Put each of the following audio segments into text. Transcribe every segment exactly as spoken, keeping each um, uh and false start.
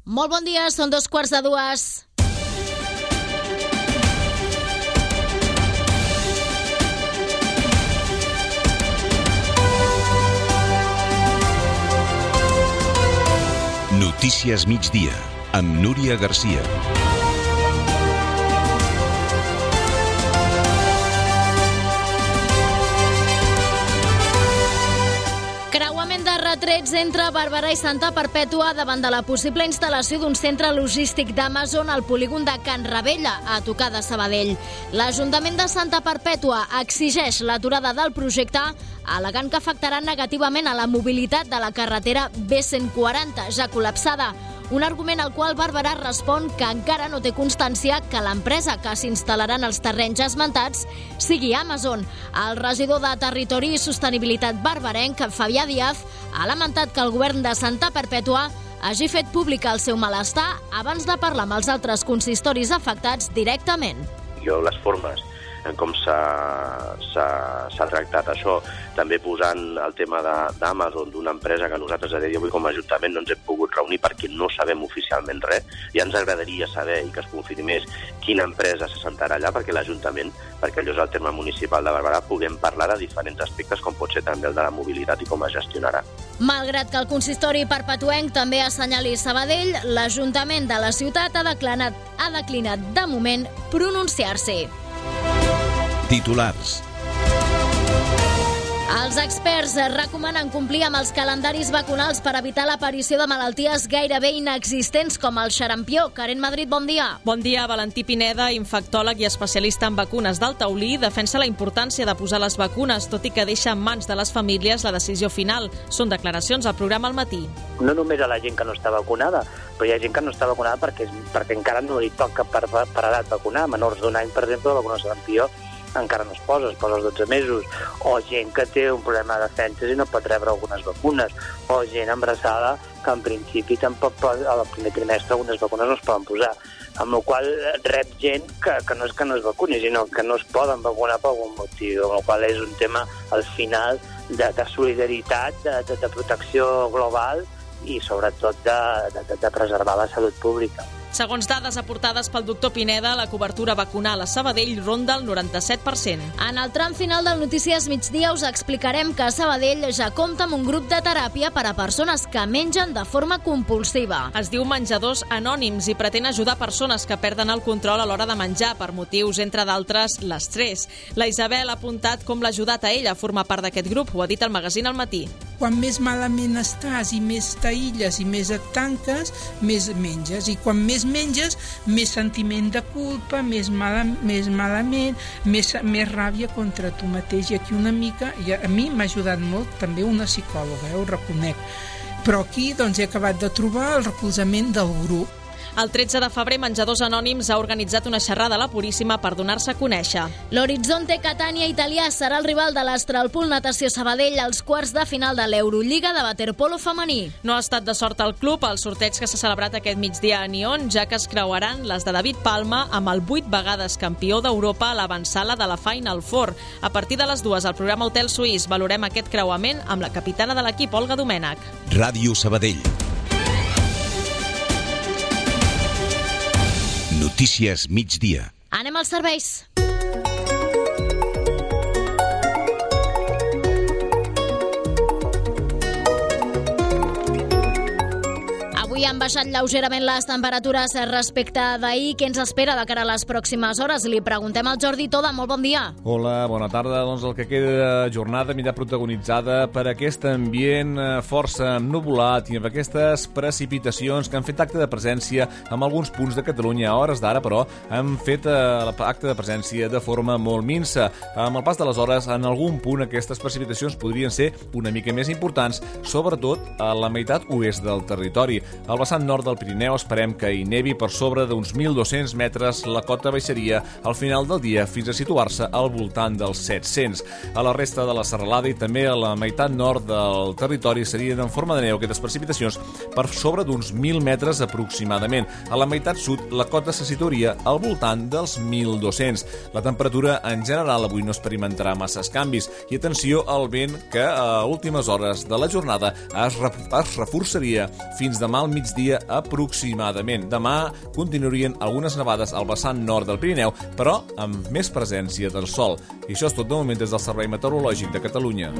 Molt bon dia, són dos quarts de dues. Notícies migdia, amb Núria Garcia. Creuament de retrets entre Barberà i Santa Perpètua davant de la possible instal·lació d'un centre logístic d'Amazon al polígon de Can Ravella, a tocar de Sabadell. L'Ajuntament de Santa Perpètua exigeix l'aturada del projecte, al·legant que afectarà negativament a la mobilitat de la carretera B cent quaranta, ja col·lapsada. Un argument al qual Barberà respon que encara no té constància que l'empresa que s'instal·larà en els terrenys esmentats sigui Amazon. El regidor de Territori i Sostenibilitat barberenc, Fabià Díaz, ha lamentat que el govern de Santa Perpètua hagi fet públic el seu malestar abans de parlar amb els altres consistoris afectats directament. Jo les formes en com s'ha tractat això, també posant el tema d'Amazon, d'una empresa que nosaltres a dia d'avui com a Ajuntament no ens hem pogut reunir perquè no sabem oficialment res, i ens agradaria saber i que es confirmés quina empresa se sentarà allà, perquè l'Ajuntament, perquè allò és el terme municipal de Barberà, puguem parlar de diferents aspectes, com pot ser també el de la mobilitat i com es gestionarà. Malgrat que el consistori perpetuenc també assenyali Sabadell, l'Ajuntament de la ciutat ha declinat, ha declinat de moment pronunciar-se. Titulars. Els experts recomanen complir amb els calendaris vacunals per evitar l'aparició de malalties gairebé inexistents com el xarampió. Karen Madrid, bon dia. Bon dia. Valentí Pineda, infectòleg i especialista en vacunes del Taulí, defensa la importància de posar les vacunes, tot i que deixa en mans de les famílies la decisió final. Són declaracions al programa Al Matí. No només a la gent que no està vacunada, però hi ha gent que no està vacunada perquè, perquè encara no li toca per, per edat vacunar. Menors d'un any, per exemple, la vacuna de xarampió encara no es posa, es posa als dotze mesos, o gent que té un problema de defenses i no pot rebre algunes vacunes, o gent embarassada que en principi tampoc pot, al primer trimestre algunes vacunes no es poden posar, amb la qual rep gent que, que no és que no es vacuni, sinó que no es poden vacunar per algun motiu, amb la qual és un tema al final de, de solidaritat, de, de, de protecció global i sobretot de, de, de preservar la salut pública. Segons dades aportades pel doctor Pineda, la cobertura vacunal a Sabadell ronda el noranta-set per cent. En el tram final del Notícies Migdia us explicarem que Sabadell ja compta amb un grup de teràpia per a persones que mengen de forma compulsiva. Es diu Menjadors Anònims i pretén ajudar persones que perden el control a l'hora de menjar per motius, entre d'altres, l'estrès. La Isabel ha apuntat com l'ha ajudat a ella a formar part d'aquest grup, ho ha dit al magazín Al Matí. Quan més malament estàs i més t'aïlles i més et tanques, més menges. I quan més menges, més sentiment de culpa, més, mala, més malament, més, més ràbia contra tu mateix. I aquí una mica, i a mi m'ha ajudat molt també una psicòloga, eh, ho reconec. Però aquí doncs, he acabat de trobar el recolzament del grup. El tretze de febrer, Menjadors Anònims ha organitzat una xerrada a la Puríssima per donar-se a conèixer. L'Horizonte Catània italià serà el rival de l'Astralpool Natació Sabadell als quarts de final de l'Eurolliga de waterpolo femení. No ha estat de sort al club al sorteig que s'ha celebrat aquest migdia a Nyon, ja que es creuaran les de David Palma amb el vuit vegades campió d'Europa a l'avançala de la Final Four. A partir de les dues, al programa Hotel Suís, valorem aquest creuament amb la capitana de l'equip, Olga Domènech. Ràdio Sabadell. Notícies migdia. Anem als serveis. Avui han baixat lleugerament les temperatures respecte d'ahir. Què ens espera de cara a les pròximes hores? Li preguntem al Jordi Toda. Molt bon dia. Hola, bona tarda. Doncs el que queda jornada anirà protagonitzada per aquest ambient força ennuvolat i amb aquestes precipitacions que han fet acte de presència en alguns punts de Catalunya. A hores d'ara, però, han fet acte de presència de forma molt minsa. Amb el pas de les hores, en algun punt, aquestes precipitacions podrien ser una mica més importants, sobretot a la meitat oest del territori. Al vessant nord del Pirineu esperem que hi nevi per sobre d'uns mil dos-cents metres. La cota baixaria al final del dia fins a situar-se al voltant dels set-cents. A la resta de la serralada i també a la meitat nord del territori serien en forma de neu aquestes precipitacions per sobre d'uns mil metres aproximadament. A la meitat sud la cota se situaria al voltant dels mil dos-cents. La temperatura en general avui no experimentarà masses canvis i atenció al vent que a últimes hores de la jornada es reforçaria fins demà al al migdia aproximadament. Demà continuarien algunes nevades al vessant nord del Pirineu, però amb més presència del sol. I això és tot de moment des del Servei Meteorològic de Catalunya.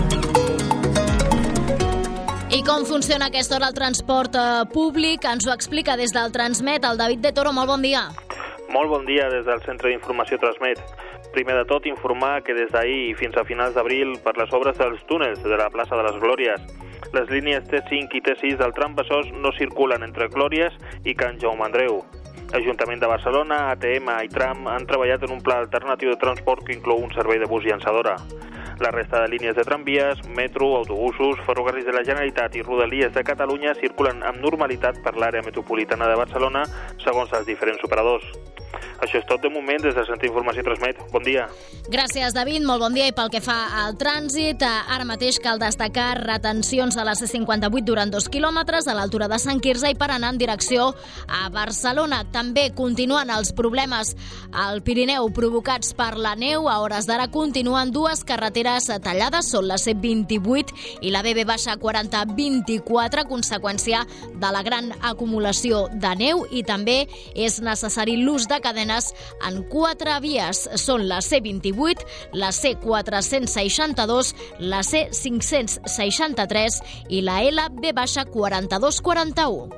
I com funciona a aquesta hora el transport eh, públic? Ens ho explica des del Transmet el David de Toro. Molt bon dia. Molt bon dia des del Centre d'Informació Transmet. Primer de tot, informar que des d'ahir fins a finals d'abril, per les obres dels túnels de la plaça de les Glòries, les línies T cinc i T sis del tram Besòs no circulen entre Glòries i Can Jaume Andreu. L'Ajuntament de Barcelona, A T M i Tram han treballat en un pla alternatiu de transport que inclou un servei de bus llançadora. La resta de línies de tramvies, metro, autobusos, ferrocarrils de la Generalitat i rodalies de Catalunya circulen amb normalitat per l'àrea metropolitana de Barcelona, segons els diferents operadors. Això és tot de moment des del Centre d'Informació Transmet. Bon dia. Gràcies, David. Molt bon dia. I pel que fa al trànsit, ara mateix cal destacar retencions a la C cinquanta-vuit durant dos quilòmetres a l'altura de Sant Quirze i per anar en direcció a Barcelona. També continuen els problemes al Pirineu provocats per la neu. A hores d'ara continuen dues carreteres tallades. Són la C vint-i-vuit i la B B quaranta vint-i-quatre, conseqüència de la gran acumulació de neu, i també és necessari l'ús de cadenes en quatre vies. Són la C vint-i-vuit, la C quatre-cents seixanta-dos, la C cinc-cents seixanta-tres i la L B quaranta-dos quaranta-u.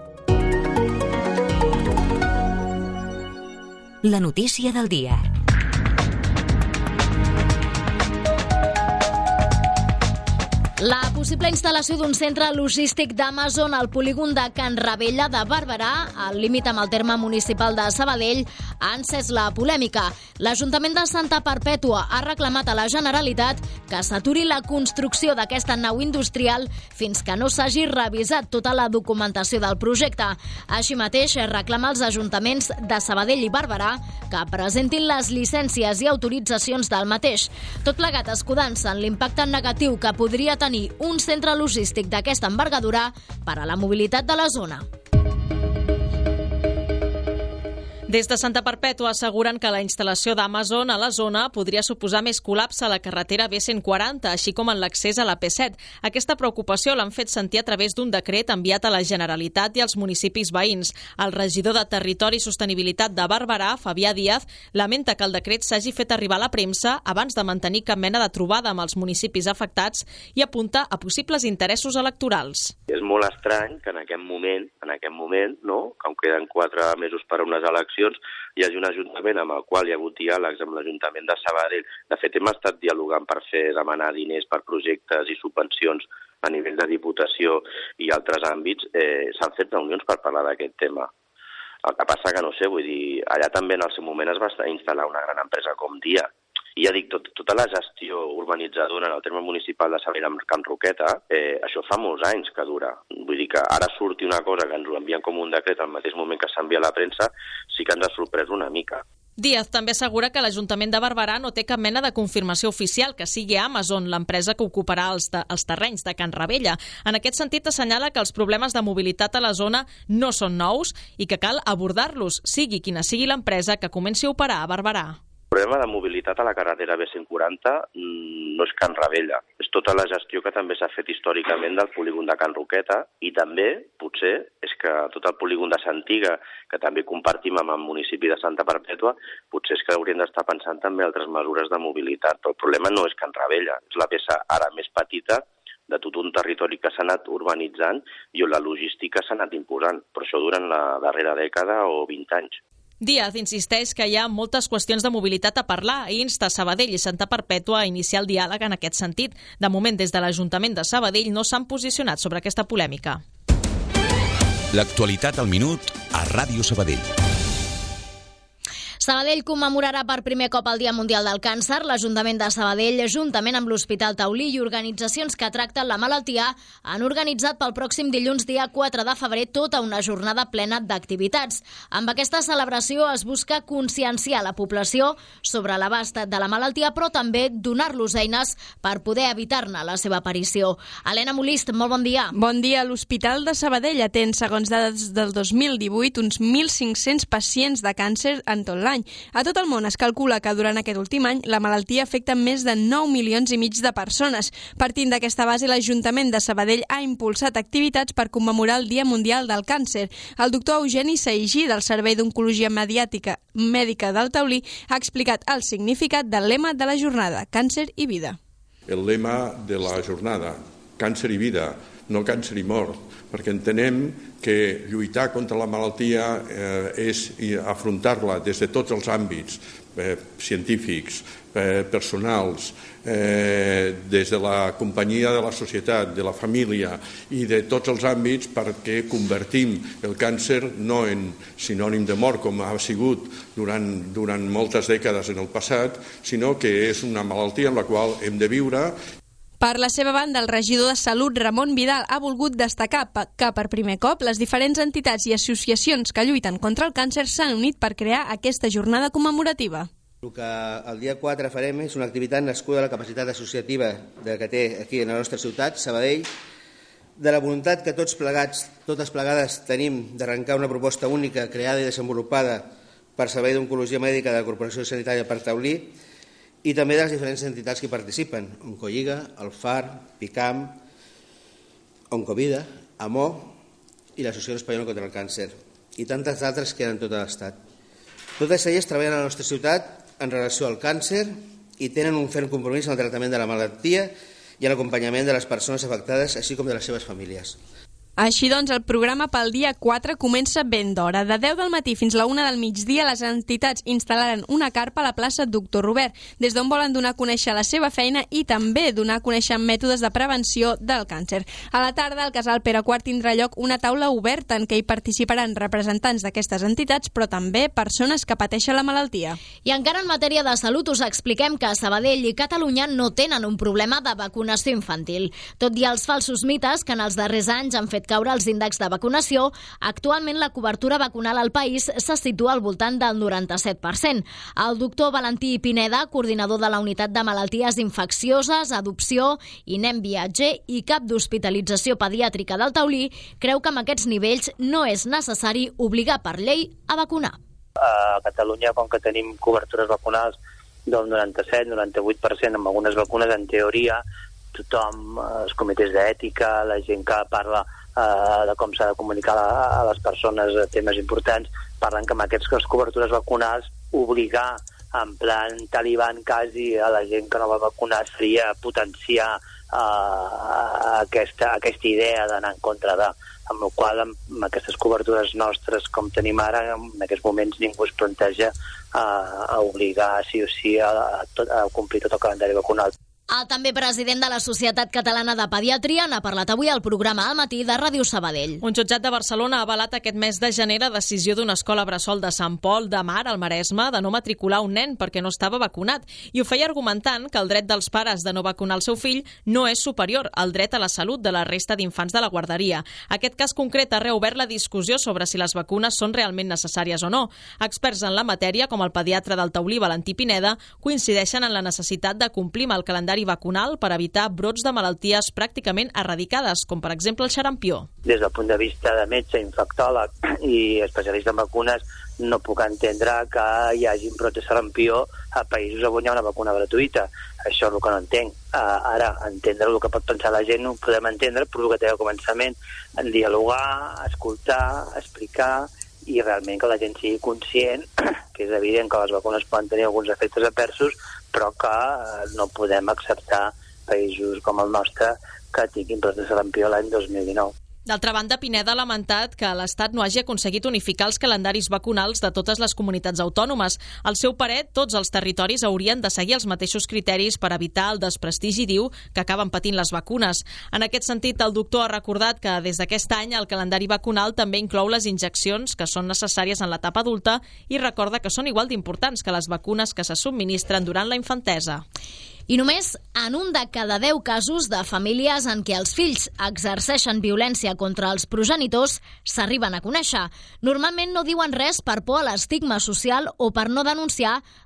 La notícia del dia. La possible instal·lació d'un centre logístic d'Amazon al polígon de Can Ravella de Barberà, al límit amb el terme municipal de Sabadell, ha encès la polèmica. L'Ajuntament de Santa Perpètua ha reclamat a la Generalitat que s'aturi la construcció d'aquesta nau industrial fins que no s'hagi revisat tota la documentació del projecte. Així mateix, reclama als ajuntaments de Sabadell i Barberà que presentin les llicències i autoritzacions del mateix. Tot plegat escudant-se en l'impacte negatiu que podria tenir un centre logístic d'aquesta envergadura per a la mobilitat de la zona. Des de Santa Perpètua asseguren que la instal·lació d'Amazon a la zona podria suposar més col·lapse a la carretera B cent quaranta, així com en l'accés a la P set. Aquesta preocupació l'han fet sentir a través d'un decret enviat a la Generalitat i als municipis veïns. El regidor de Territori i Sostenibilitat de Barberà, Fabià Díaz, lamenta que el decret s'hagi fet arribar a la premsa abans de mantenir cap mena de trobada amb els municipis afectats i apunta a possibles interessos electorals. És molt estrany que en aquest moment, en aquest moment, no, que queden quatre mesos per a unes eleccions, hi hagi un ajuntament amb el qual hi ha hagut diàlegs amb l'Ajuntament de Sabadell. De fet, hem estat dialogant per fer demanar diners per projectes i subvencions a nivell de Diputació i altres àmbits. Eh, S'han fet reunions per parlar d'aquest tema. El que passa que no sé, vull dir, allà també en el seu moment es va instal·lar una gran empresa com Dia. I ja dic, tot, tota la gestió urbanitzadora en el terme municipal de Sabadell amb Can Roqueta, eh, això fa molts anys que dura. Vull dir que ara surti una cosa que ens ho envien com un decret al mateix moment que s'envia a la premsa, sí que ens ha sorprès una mica. Díaz també assegura que l'Ajuntament de Barberà no té cap mena de confirmació oficial que sigui Amazon l'empresa que ocuparà els, de, els terrenys de Can Ravella. En aquest sentit, assenyala que els problemes de mobilitat a la zona no són nous i que cal abordar-los, sigui quina sigui l'empresa que comenci a operar a Barberà. El problema de mobilitat a la carretera B cent quaranta no és Can Ravella, és tota la gestió que també s'ha fet històricament del polígon de Can Roqueta i també, potser, és que tot el polígon de Santiga, que també compartim amb el municipi de Santa Perpètua, potser és que hauríem d'estar pensant també altres mesures de mobilitat, però el problema no és Can Ravella, és la peça ara més petita de tot un territori que s'ha anat urbanitzant i on la logística s'ha anat imposant, però això durant la darrera dècada o vint anys. Díaz insisteix que hi ha moltes qüestions de mobilitat a parlar i insta Sabadell i Santa Perpètua a iniciar el diàleg en aquest sentit. De moment, des de l'Ajuntament de Sabadell no s'han posicionat sobre aquesta polèmica. L'actualitat al minut a Ràdio Sabadell. Sabadell commemorarà per primer cop el Dia Mundial del Càncer. L'Ajuntament de Sabadell, juntament amb l'Hospital Taulí i organitzacions que tracten la malaltia, han organitzat pel pròxim dilluns dia quatre de febrer tota una jornada plena d'activitats. Amb aquesta celebració es busca conscienciar la població sobre l'abast de la malaltia, però també donar-los eines per poder evitar-ne la seva aparició. Helena Molist, molt bon dia. Bon dia. L'Hospital de Sabadell atén, segons dades del dos mil divuit, uns mil cinc-cents pacients de càncer en tot l'any. any. A tot el món es calcula que durant aquest últim any la malaltia afecta més de nou milions i mig de persones. Partint d'aquesta base, l'Ajuntament de Sabadell ha impulsat activitats per commemorar el Dia Mundial del Càncer. El doctor Eugeni Saigí, del Servei d'Oncologia Mediàtica Mèdica del Taulí, ha explicat el significat del lema de la jornada, Càncer i vida. El lema de la jornada, càncer i vida, no càncer i mort, perquè entenem que lluitar contra la malaltia eh, és afrontar-la des de tots els àmbits eh, científics, eh, personals, eh, des de la companyia de la societat, de la família i de tots els àmbits, perquè convertim el càncer no en sinònim de mort, com ha sigut durant, durant moltes dècades en el passat, sinó que és una malaltia en la qual hem de viure. Per la seva banda, el regidor de Salut, Ramon Vidal, ha volgut destacar que per primer cop les diferents entitats i associacions que lluiten contra el càncer s'han unit per crear aquesta jornada commemorativa. El que el dia quatre farem és una activitat nascuda de la capacitat associativa que té aquí en la nostra ciutat, Sabadell, de la voluntat que tots plegats, totes plegades tenim d'arrencar una proposta única creada i desenvolupada per Servei d'Oncologia Mèdica de la Corporació Sanitària per Taulí, i també de les diferents entitats que hi participen, Oncolliga, el F A R, PICAM, Oncovida, AMO i l'Associació Espanyola contra el Càncer, i tantes altres que hi ha en tot l'Estat. Totes elles treballen a la nostra ciutat en relació al càncer i tenen un ferm compromís en el tractament de la malaltia i en l'acompanyament de les persones afectades, així com de les seves famílies. Així doncs, el programa pel dia quatre comença ben d'hora. De deu del matí fins a la una del migdia, les entitats instal·laran una carpa a la plaça Doctor Robert, des d'on volen donar a conèixer la seva feina i també donar a conèixer mètodes de prevenció del càncer. A la tarda, al Casal Pere quart tindrà lloc una taula oberta en què hi participaran representants d'aquestes entitats, però també persones que pateixen la malaltia. I encara en matèria de salut us expliquem que Sabadell i Catalunya no tenen un problema de vacunació infantil. Tot i els falsos mites que en els darrers anys han fet caure els índexs de vacunació, actualment la cobertura vacunal al país se situa al voltant del noranta-set per cent. El doctor Valentí Pineda, coordinador de la Unitat de Malalties Infeccioses, Adopció i Nen Viatger i cap d'Hospitalització Pediàtrica del Taulí, creu que amb aquests nivells no és necessari obligar per llei a vacunar. A Catalunya, com que tenim cobertures vacunals del noranta-set noranta-vuit per cent amb algunes vacunes, en teoria, tothom, els comitès d'ètica, la gent que parla eh, de com s'ha de comunicar a les persones temes importants, parlen que amb aquestes cobertures vacunals obligar en plan taliban quasi a la gent que no va vacunar seria potenciar eh, aquesta, aquesta idea d'anar en contra de, amb la qual amb, amb aquestes cobertures nostres com tenim ara, en aquests moments ningú es planteja eh, a obligar sí o sí a, a, tot, a complir tot el calendari vacunal. El també president de la Societat Catalana de Pediatria n'ha parlat avui al programa Al matí de Ràdio Sabadell. Un jutjat de Barcelona ha avalat aquest mes de gener la decisió d'una escola bressol de Sant Pol de Mar, al Maresme, de no matricular un nen perquè no estava vacunat, i ho feia argumentant que el dret dels pares de no vacunar el seu fill no és superior al dret a la salut de la resta d'infants de la guarderia. Aquest cas concret ha reobert la discussió sobre si les vacunes són realment necessàries o no. Experts en la matèria, com el pediatre del Taulí, Valentí Pineda, coincideixen en la necessitat de complir amb el calendari vacunal per evitar brots de malalties pràcticament erradicades, com per exemple el xarampió. Des del punt de vista de metge, infectòleg i especialista en vacunes, no puc entendre que hi hagi brots de xarampió a països on hi ha una vacuna gratuïta. Això és el que no entenc. Uh, ara, entendre el que pot pensar la gent ho podem entendre, però el que té al començament, en dialogar, escoltar, explicar i realment que la gent sigui conscient que és evident que les vacunes poden tenir alguns efectes adversos, però que no podem acceptar països com el nostre que tinguin brots de sarampió l'any dos mil dinou. D'altra banda, Pineda ha lamentat que l'Estat no hagi aconseguit unificar els calendaris vacunals de totes les comunitats autònomes. Al seu parer, tots els territoris haurien de seguir els mateixos criteris per evitar el desprestigi, diu, que acaben patint les vacunes. En aquest sentit, el doctor ha recordat que des d'aquest any el calendari vacunal també inclou les injeccions que són necessàries en l'etapa adulta i recorda que són igual d'importants que les vacunes que se subministren durant la infantesa. I només en un de cada deu casos de famílies en què els fills exerceixen violència contra els progenitors s'arriben a conèixer. Normalment no diuen res per por a l'estigma social o per no denunciar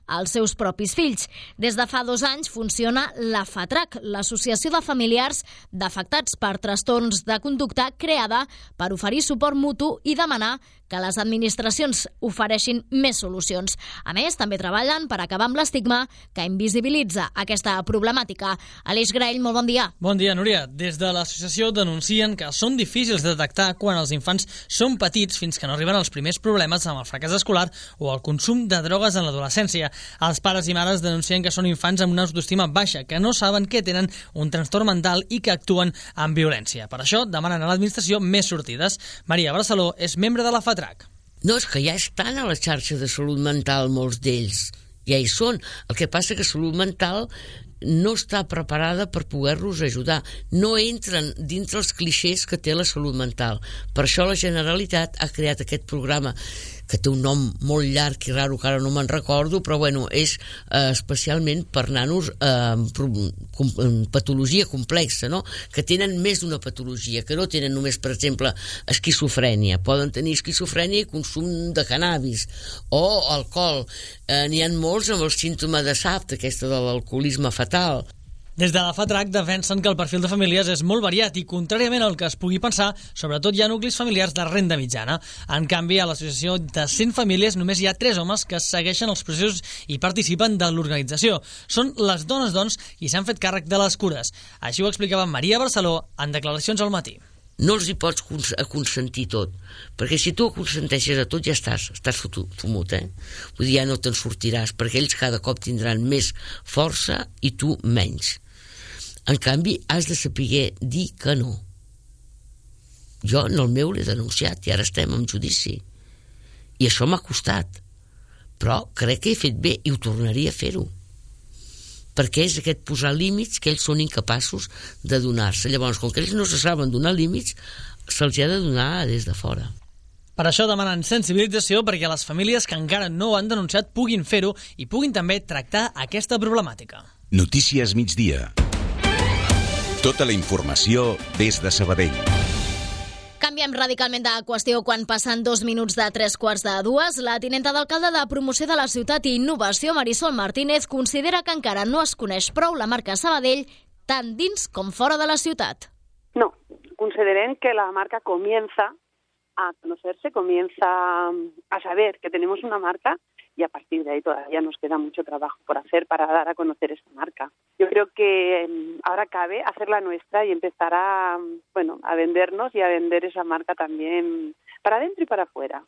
als seus propis fills. Des de fa dos anys funciona la FATRAC, l'Associació de Familiars d'Afectats per Trastorns de Conducta, creada per oferir suport mutu i demanar que les administracions ofereixin més solucions. A més, també treballen per acabar amb l'estigma que invisibilitza aquesta problemàtica. Aleix Graell, molt bon dia. Bon dia, Núria. Des de l'associació denuncien que són difícils de detectar quan els infants són petits fins que no arriben els primers problemes amb el fracàs escolar o el consum de drogues en l'adolescència. Els pares i mares denuncien que són infants amb una autoestima baixa, que no saben que tenen un trastorn mental i que actuen amb violència. Per això demanen a l'administració més sortides. Maria Barceló és membre de la FATRAC. No, és que ja estan a la xarxa de salut mental molts d'ells. Ja hi són. El que passa que salut mental no està preparada per poder-los ajudar. No entren dintre els clixés que té la salut mental. Per això la Generalitat ha creat aquest programa que té un nom molt llarg i raro que ara no me'n recordo, però bueno, és eh, especialment per nanos eh, com, amb patologia complexa, no? Que tenen més d'una patologia, que no tenen només, per exemple, esquizofrènia. Poden tenir esquizofrènia i consum de cannabis o alcohol. Eh, N'hi ha molts amb el símptoma de S A F, aquesta de l'alcoholisme fatal. Des de la FATRAC defensen que el perfil de famílies és molt variat i, contràriament al que es pugui pensar, sobretot hi ha nuclis familiars de renda mitjana. En canvi, a l'associació de cent famílies només hi ha tres homes que segueixen els processos i participen de l'organització. Són les dones, doncs, i s'han fet càrrec de les cures. Així ho explicava Maria Barceló en declaracions al matí. No els hi pots consentir tot, perquè si tu consenteixes a tot ja estàs, estàs fumut, eh? Vull dir, ja no te'n sortiràs, perquè ells cada cop tindran més força i tu menys. En canvi, has de saber dir que no. Jo en el meu l'he denunciat i ara estem en judici. I això m'ha costat. Però crec que he fet bé i ho tornaria a fer-ho. Perquè és aquest posar límits que ells són incapaços de donar-se. Llavors, com que ells no se saben donar límits, se'ls ha de donar des de fora. Per això demanen sensibilització perquè les famílies que encara no ho han denunciat puguin fer-ho i puguin també tractar aquesta problemàtica. Notícies migdia. Tota la informació des de Sabadell. Canviem radicalment de qüestió quan passen dos minuts de tres quarts de dues. La tinenta d'alcalde de Promoció de la Ciutat i Innovació, Marisol Martínez, considera que encara no es coneix prou la marca Sabadell tant dins com fora de la ciutat. No, considerem que la marca comienza a conocerse, comienza a saber que tenemos una marca y a partir de ahí todavía nos queda mucho trabajo por hacer para dar a conocer esta marca. Yo creo que ahora cabe hacerla nuestra y empezar a, bueno, a vendernos y a vender esa marca también para adentro y para afuera.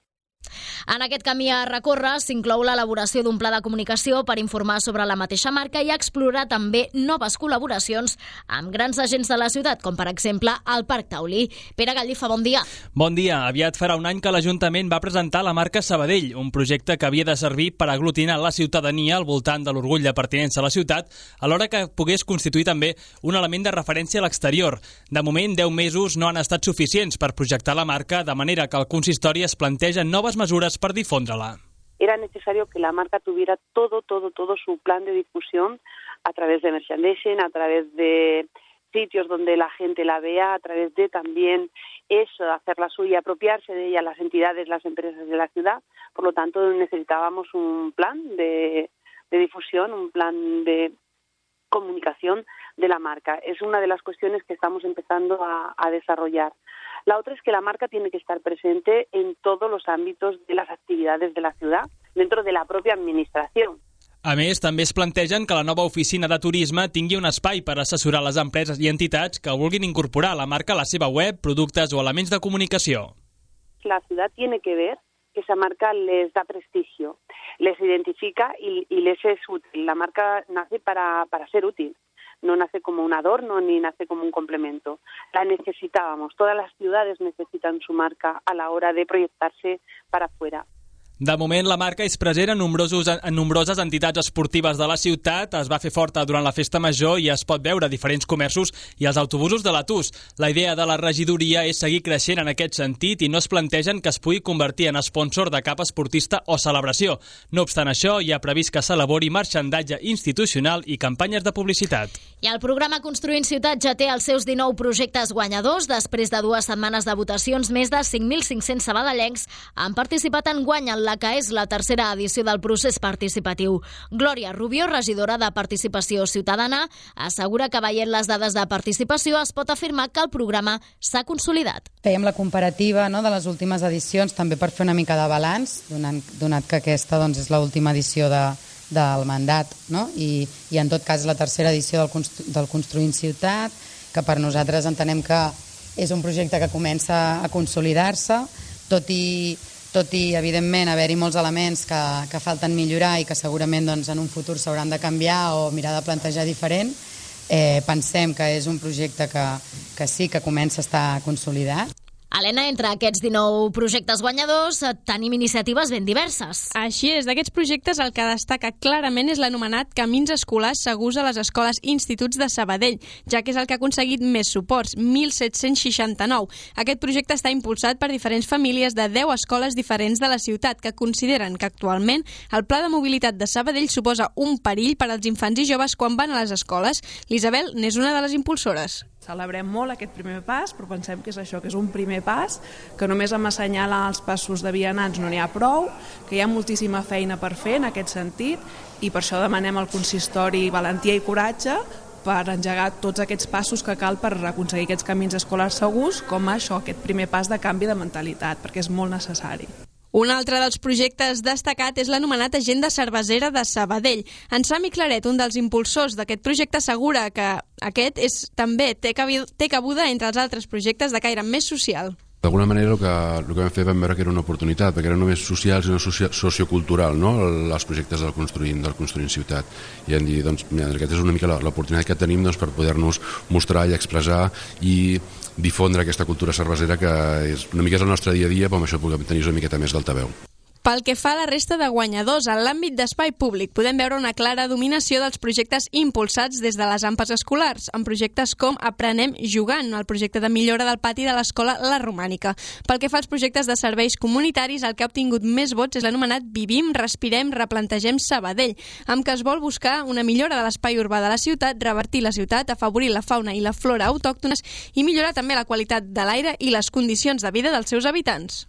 En aquest camí a recórrer s'inclou l'elaboració d'un pla de comunicació per informar sobre la mateixa marca i explorar també noves col·laboracions amb grans agents de la ciutat, com per exemple el Parc Taulí. Pere Gallifa, bon dia. Bon dia. Aviat farà un any que l'Ajuntament va presentar la marca Sabadell, un projecte que havia de servir per aglutinar la ciutadania al voltant de l'orgull de pertinença a la ciutat, alhora que pogués constituir també un element de referència a l'exterior. De moment, deu mesos no han estat suficients per projectar la marca, de manera que el consistori es planteja noves mesures per difondre-la. Era necesario que la marca tuviera todo, todo, todo su plan de difusión a través de merchandising, a través de sitios donde la gente la vea, a través de también eso, hacerla suya, apropiarse de ella las entidades, las empresas de la ciudad. Por lo tanto, necesitábamos un plan de, de difusión, un plan de comunicación de la marca. Es una de las cuestiones que estamos empezando a, a desarrollar. La otra es que la marca tiene que estar presente en todos los ámbitos de las actividades de la ciudad, dentro de la propia administración. A més, també es plantegen que la nova oficina de turisme tingui un espai per assessorar les empreses i entitats que vulguin incorporar la marca a la seva web, productes o elements de comunicació. La ciudad tiene que ver que esa marca les da prestigio, les identifica y, y les es útil. La marca nace para, para ser útil. No nace como un adorno ni nace como un complemento. La necesitábamos. Todas las ciudades necesitan su marca a la hora de proyectarse para afuera. De moment, la marca és present en, nombrosos, en nombroses entitats esportives de la ciutat, es va fer forta durant la Festa Major i es pot veure a diferents comerços i als autobusos de la T U S. La idea de la regidoria és seguir creixent en aquest sentit i no es plantegen que es pugui convertir en sponsor de cap esportista o celebració. No obstant això, hi ha previst que s'elabori marxandatge institucional i campanyes de publicitat. I el programa Construint Ciutat ja té els seus dinou projectes guanyadors. Després de dues setmanes de votacions, més de cinc mil cinc-cents sabadellencs han participat en guany en la que és la tercera edició del procés participatiu. Glòria Rubió, regidora de Participació Ciutadana, assegura que veient les dades de participació es pot afirmar que el programa s'ha consolidat. Fèiem la comparativa, no, de les últimes edicions també per fer una mica de balanç, donat, donat que aquesta doncs, és l'última edició de, del mandat, no? I, i en tot cas la tercera edició del, Constru, del Construint Ciutat, que per nosaltres entenem que és un projecte que comença a consolidar-se, tot i, tot i evidentment haver-hi molts elements que, que falten millorar i que segurament doncs, en un futur s'hauran de canviar o mirar de plantejar diferent. Eh, pensem que és un projecte que, que sí que comença a estar consolidat. Helena, entre aquests dinou projectes guanyadors tenim iniciatives ben diverses. Així és, d'aquests projectes el que destaca clarament és l'anomenat Camins Escolars Segurs a les Escoles i Instituts de Sabadell, ja que és el que ha aconseguit més suports, mil set-cents seixanta-nou. Aquest projecte està impulsat per diferents famílies de deu escoles diferents de la ciutat que consideren que actualment el Pla de Mobilitat de Sabadell suposa un perill per als infants i joves quan van a les escoles. L'Isabel n'és una de les impulsores. Celebrem molt aquest primer pas, però pensem que és això, que és un primer pas, que només amb assenyalar els passos de vianants no n'hi ha prou, que hi ha moltíssima feina per fer en aquest sentit, i per això demanem al consistori valentia i coratge per engegar tots aquests passos que cal per aconseguir aquests camins escolars segurs, com això, aquest primer pas de canvi de mentalitat, perquè és molt necessari. Un altre dels projectes destacat és l'anomenat Agenda Cervesera de Sabadell. En Sami Claret, un dels impulsors d'aquest projecte, assegura que aquest és, també té cabuda entre els altres projectes de caire més social. D'alguna manera el que, el que vam fer vam veure que era una oportunitat, perquè era només social sinó sociocultural, no? Els projectes del Construint, del Construint Ciutat. I vam dir, doncs, mira, aquesta és una mica l'oportunitat que tenim doncs, per poder-nos mostrar i expressar i difondre aquesta cultura cervesera que és una mica és el nostre dia a dia, però amb això puguem tenir una miqueta més d'altaveu. Pel que fa a la resta de guanyadors, en l'àmbit d'espai públic podem veure una clara dominació dels projectes impulsats des de les AMPAs escolars, en projectes com Aprenem Jugant, el projecte de millora del pati de l'escola La Romànica. Pel que fa als projectes de serveis comunitaris, el que ha obtingut més vots és l'anomenat Vivim, Respirem, Replantegem Sabadell, amb què es vol buscar una millora de l'espai urbà de la ciutat, revertir la ciutat, afavorir la fauna i la flora autòctones i millorar també la qualitat de l'aire i les condicions de vida dels seus habitants.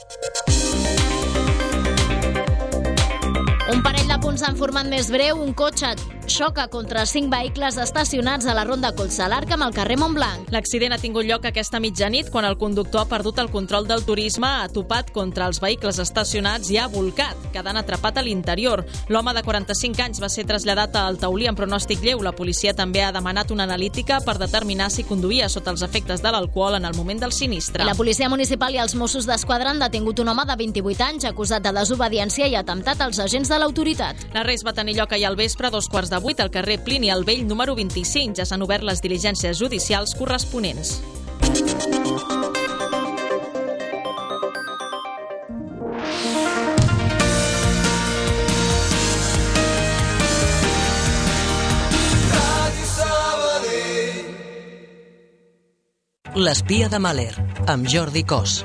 Un parell de punts han format més breu. Un cotxe xoca contra cinc vehicles estacionats a la ronda Collsalarc amb el carrer Montblanc. L'accident ha tingut lloc aquesta mitjanit quan el conductor ha perdut el control del turisme, ha topat contra els vehicles estacionats i ha volcat, quedant atrapat a l'interior. L'home de quaranta-cinc anys va ser traslladat al taulí amb pronòstic lleu. La policia també ha demanat una analítica per determinar si conduïa sota els efectes de l'alcohol en el moment del sinistre. La policia municipal i els Mossos d'Esquadra han detingut un home de vint-i-vuit anys acusat de desobediència i atemptat als agents de l'autoritat. L'arrest va tenir lloc ahir al vespre a dos quarts de vuit al carrer Plini el Vell número vint-i-cinc. Ja s'han obert les diligències judicials corresponents. L'espia de Mahler, amb Jordi Cos.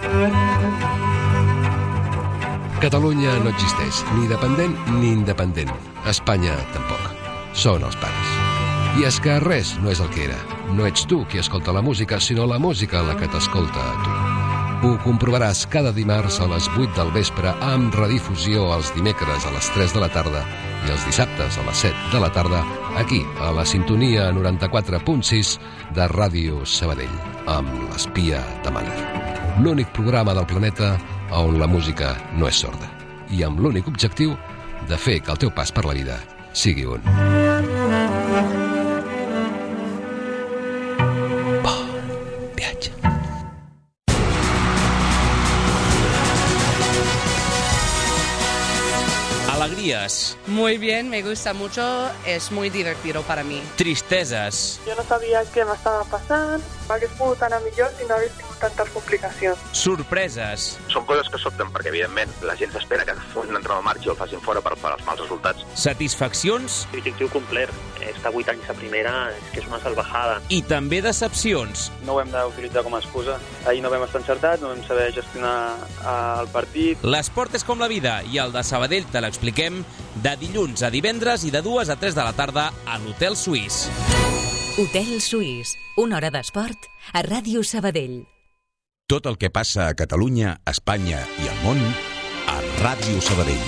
Catalunya no existeix, ni dependent ni independent. Espanya tampoc. Són els pares. I és que res no és el que era. No ets tu qui escolta la música, sinó la música la que t'escolta a tu. Ho comprovaràs cada dimarts a les vuit del vespre amb redifusió els dimecres a les tres de la tarda i els dissabtes a les set de la tarda aquí, a la sintonia noranta-quatre punt sis de Ràdio Sabadell, amb l'espia de Mahler. L'únic programa del planeta on la música no és sorda i amb l'únic objectiu de fer que el teu pas per la vida sigui un. Bon viatge. Alegrías. Muy bien, me gusta mucho, es muy divertido para mí. Tristezas. Jo no sabia què m'estava passant, m'hagués pogut anar millor si no hagués tingut tantes complicacions. Sorpreses. Són coses que sobten perquè, evidentment, la gent s'espera que un entrenador marxi o el facin fora per, per als mals resultats. Satisfaccions. L'objectiu complet. Estar vuit anys a primera és que és una salvajada. I també decepcions. No ho hem d'utilitzar com a excusa. Ahir no vam estar encertats, no vam saber gestionar el partit. L'esport és com la vida i el de Sabadell te l'expliquem de dilluns a divendres i de dues a tres de la tarda a l'Hotel Suís. Hotel Suís, una hora d'esport a Ràdio Sabadell. Tot el que passa a Catalunya, Espanya i al món a Ràdio Sabadell.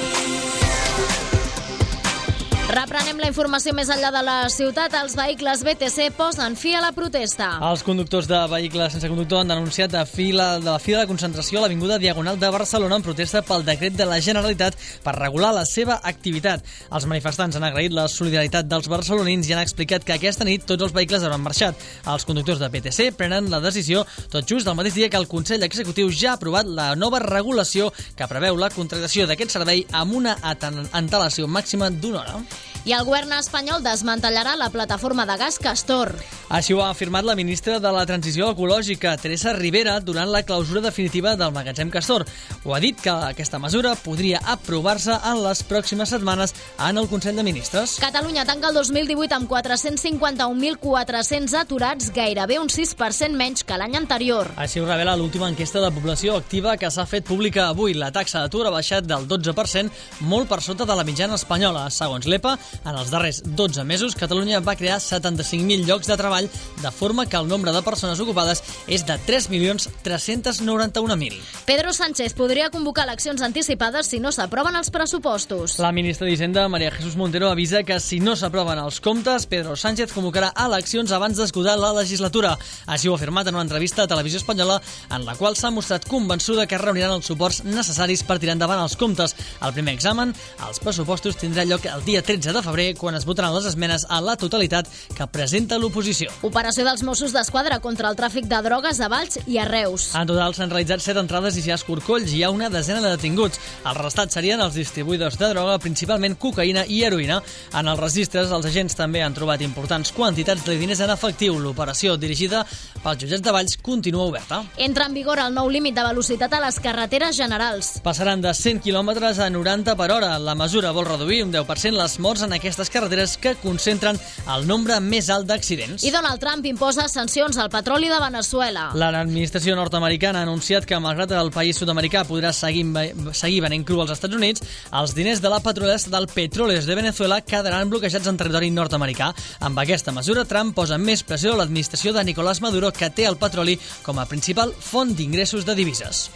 Reprenem la informació més enllà de la ciutat. Els vehicles B T C posen fi a la protesta. Els conductors de vehicles sense conductor han denunciat de, fila, de la fila de concentració a l'Avinguda Diagonal de Barcelona en protesta pel decret de la Generalitat per regular la seva activitat. Els manifestants han agraït la solidaritat dels barcelonins i han explicat que aquesta nit tots els vehicles hauran marxat. Els conductors de B T C prenen la decisió tot just el mateix dia que el Consell Executiu ja ha aprovat la nova regulació que preveu la contractació d'aquest servei amb una antelació màxima d'una hora. I el govern espanyol desmantellarà la plataforma de gas Castor. Així ho ha afirmat la ministra de la Transició Ecològica, Teresa Rivera, durant la clausura definitiva del magatzem Castor. Ho ha dit que aquesta mesura podria aprovar-se en les pròximes setmanes en el Consell de Ministres. Catalunya tanca el dos mil divuit amb quatre-cents cinquanta-un mil quatre-cents aturats, gairebé un sis per cent menys que l'any anterior. Així ho revela l'última enquesta de població activa que s'ha fet pública avui. La taxa d'atur ha baixat del dotze per cent, molt per sota de la mitjana espanyola. Segons l'E P A, en els darrers dotze mesos, Catalunya va crear setanta-cinc mil llocs de treball, de forma que el nombre de persones ocupades és de tres milions tres-cents noranta-un mil. Pedro Sánchez podria convocar eleccions anticipades si no s'aproven els pressupostos. La ministra d'Hisenda, María Jesús Montero, avisa que si no s'aproven els comptes, Pedro Sánchez convocarà eleccions abans d'esgotar la legislatura. Així ho ha afirmat en una entrevista a Televisió Espanyola, en la qual s'ha mostrat convençuda que reuniran els suports necessaris per tirar endavant els comptes. El primer examen, els pressupostos, tindrà lloc el dia tretze de febrer, quan es votaran les esmenes a la totalitat que presenta l'oposició. Operació dels Mossos d'Esquadra contra el tràfic de drogues a Valls i a Reus. En total s'han realitzat set entrades i sis escorcolls i hi ha una desena de detinguts. Els restats serien els distribuïdors de droga, principalment cocaïna i heroïna. En els registres, els agents també han trobat importants quantitats de diners en efectiu. L'operació, dirigida pels jutjats de Valls, continua oberta. Entra en vigor el nou límit de velocitat a les carreteres generals. Passaran de cent quilòmetres a noranta per hora. La mesura vol reduir un deu per cent les morts en aquestes carreteres que concentren el nombre més alt d'accidents. I Donald Trump imposa sancions al petroli de Venezuela. L'administració nord-americana ha anunciat que, malgrat el país sud-americà podrà seguir, seguir venent cru als Estats Units, els diners de la petrolera estatal Petróleos de Venezuela quedaran bloquejats en territori nord-americà. Amb aquesta mesura, Trump posa més pressió a l'administració de Nicolás Maduro, que té el petroli com a principal font d'ingressos de divises.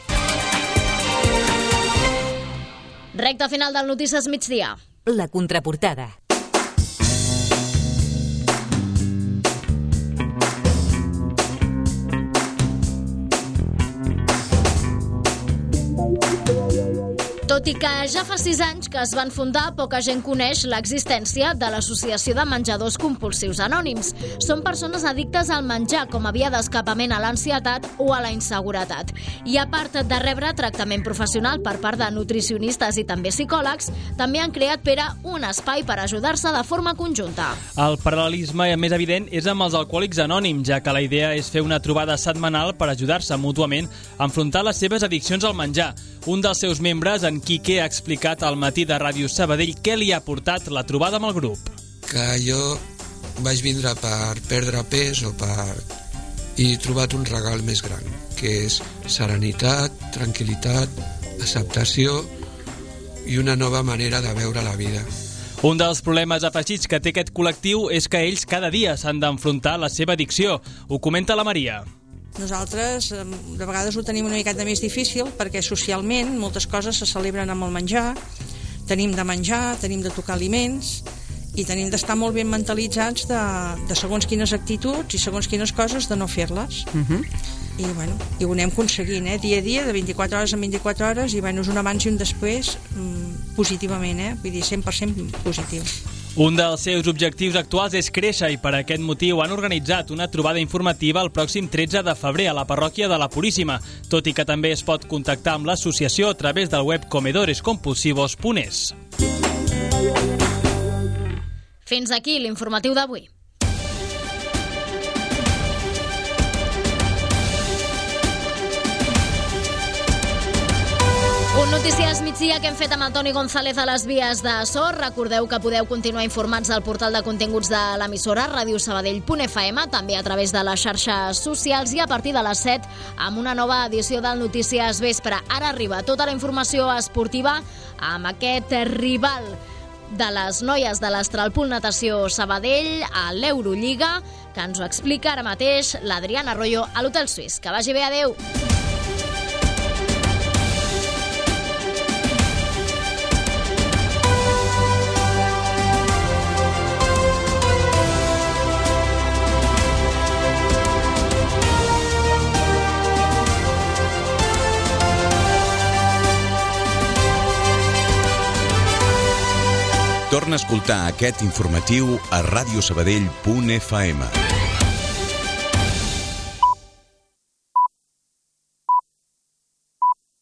Recta final del Notícies Migdia. La contraportada. Tot i que ja fa sis anys que es van fundar, poca gent coneix l'existència de l'Associació de Menjadors Compulsius Anònims. Són persones addictes al menjar com a via d'escapament a l'ansietat o a la inseguretat. I a part de rebre tractament professional per part de nutricionistes i també psicòlegs, també han creat, Pere, un espai per ajudar-se de forma conjunta. El paral·lelisme més evident és amb els alcohòlics anònims, ja que la idea és fer una trobada setmanal per ajudar-se mútuament a enfrontar les seves addiccions al menjar. Un dels seus membres, en Quique, ha explicat al matí de Ràdio Sabadell què li ha portat la trobada amb el grup. Que jo vaig vindre per perdre pes o per... i he trobat un regal més gran, que és serenitat, tranquil·litat, acceptació i una nova manera de veure la vida. Un dels problemes afegits que té aquest col·lectiu és que ells cada dia s'han d'enfrontar a la seva addicció. Ho comenta la Maria. Nosaltres de vegades ho tenim una miqueta més difícil perquè socialment moltes coses se celebren amb el menjar, tenim de menjar, tenim de tocar aliments i tenim d'estar molt ben mentalitzats de, de segons quines actituds i segons quines coses de no fer-les. Uh-huh. I, bueno, i ho anem aconseguint, eh? dia a dia, de vint-i-quatre hores en vint-i-quatre hores, i bueno, és un abans i un després mm, positivament, eh? Vull dir, cent per cent positiu. Un dels seus objectius actuals és créixer i per aquest motiu han organitzat una trobada informativa el pròxim tretze de febrer a la parròquia de la Puríssima, tot i que també es pot contactar amb l'associació a través del web comedores compulsivos punt es. Fins aquí l'informatiu d'avui. Un Notícies Migdia que hem fet amb el Toni González a les vies de so. Recordeu que podeu continuar informats al portal de continguts de l'emissora radiosabadell punt efa ema, també a través de les xarxes socials i a partir de les set amb una nova edició del Notícies Vespre. Ara arriba tota la informació esportiva amb aquest rival de les noies de l'Astralpool Natació Sabadell a l'Eurolliga, que ens ho explica ara mateix l'Adriana Arroyo a l'Hotel Suís. Que vagi bé, adeu! Torna a escoltar aquest informatiu a radiosabadell punt f m.